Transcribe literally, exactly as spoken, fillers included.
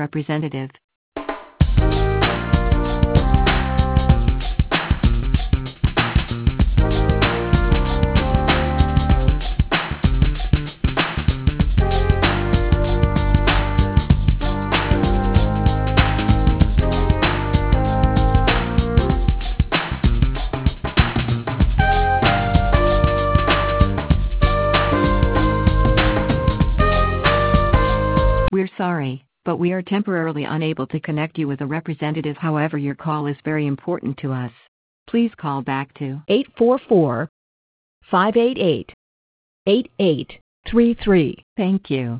Representative. We're sorry, but we are temporarily unable to connect you with a representative. However, your call is very important to us. Please call back to eight four four, five eight eight, eight eight three three. Thank you.